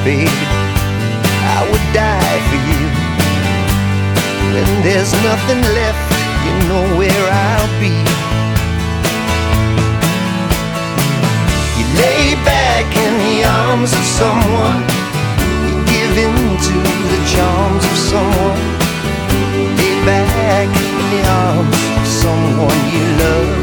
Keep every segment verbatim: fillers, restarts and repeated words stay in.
baby, I would die for you. When there's nothing left, you know where I'll be. You lay back in the arms of someone, you give in to the charms of someone. Lay back in the arms of someone you love.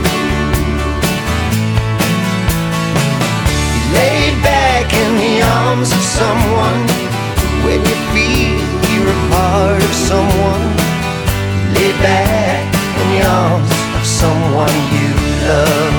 You lay back in the arms of someone when you feel you're a part of someone. Lay back in the arms of someone you love.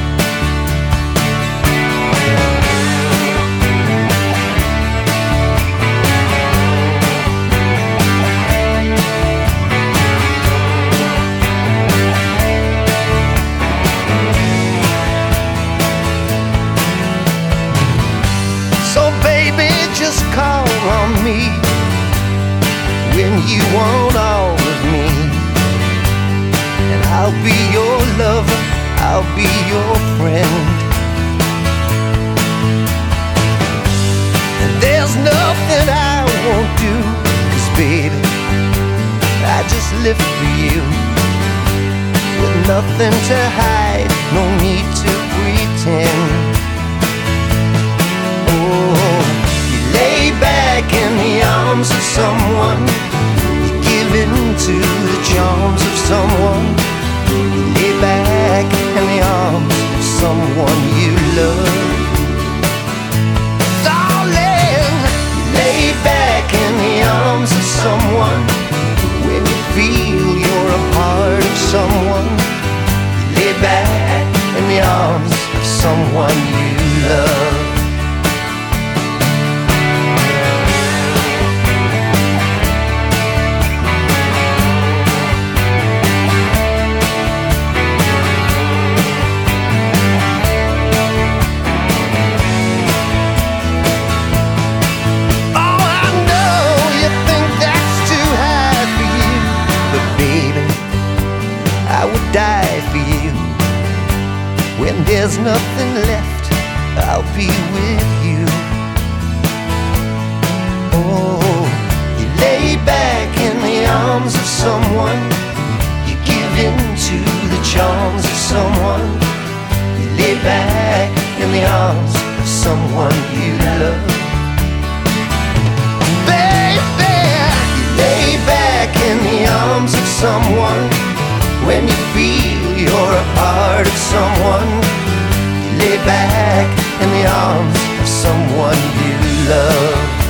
So baby, just call on me when you want all of me, and I'll be your lover, I'll be your friend. And there's nothing I won't do, 'cause baby, I just live for you. With nothing to hide, no need to pretend. Oh, you lay back in the arms of someone, you give in to the charms of someone. You lay back in the arms of someone you love. Darling, you lay back in the arms of someone when you feel you're a part of someone. You lay back in the arms of someone you love. I would die for you. When there's nothing left, I'll be with you. Oh, you lay back in the arms of someone, you give in to the charms of someone. You lay back in the arms of someone you love. Baby, you lay back in the arms of someone when you feel you're a part of someone. You lay back in the arms of someone you love.